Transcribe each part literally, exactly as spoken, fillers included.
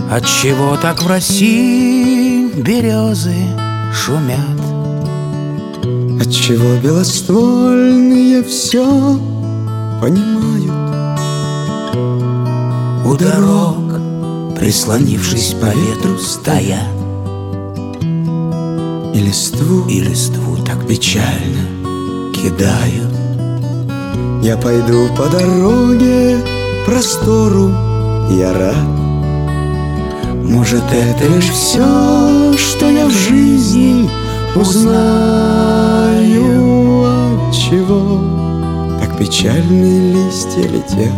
Отчего так в России березы шумят? Отчего белоствольные все понимают? У дорог, прислонившись по ветру, стоят, И листву, и листву так печально кидают. я пойду по дороге простору, я рад. Может, это лишь все, что я в жизни узнаю. Отчего так печальные листья летят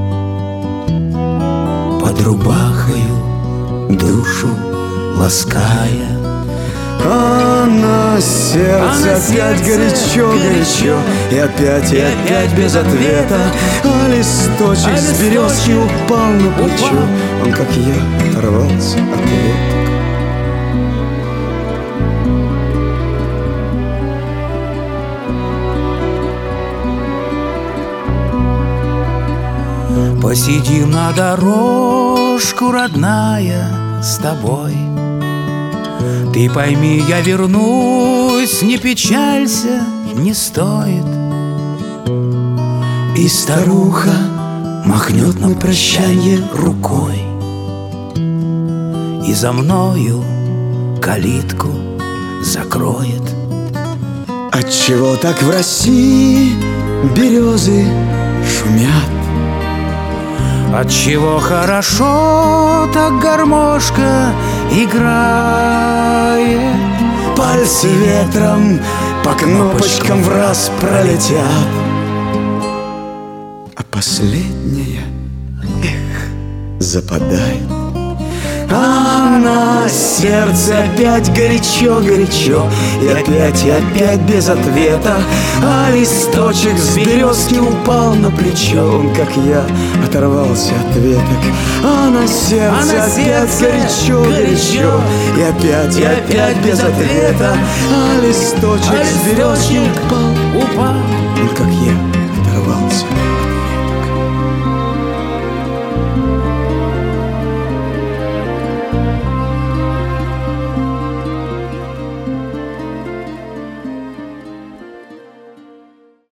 Под рубахою душу лаская. А на сердце А на опять сердце горячо-горячо, И опять, и опять без ответа. А листочек А с березки листочек упал на плечо. упал. Он, как я, оторвался от веток. Посидим на дорожку, родная, с тобой. Ты пойми, я вернусь, не печалься, не стоит. И старуха махнет на прощанье рукой, и за мною калитку закроет. Отчего так в России березы шумят? Отчего хорошо так гармошка играет? Пальцы ветром по кнопочкам в раз пролетят, а последняя, эх, западает. А на сердце опять горячо-горячо, И опять, и опять без ответа. А листочек с березки упал на плечо. Он, как я, оторвался от веток. А на сердце, А на опять сердце горячо-горячо, И опять, и опять без ответа. А листочек А с березки листочек упал. упал. Он, как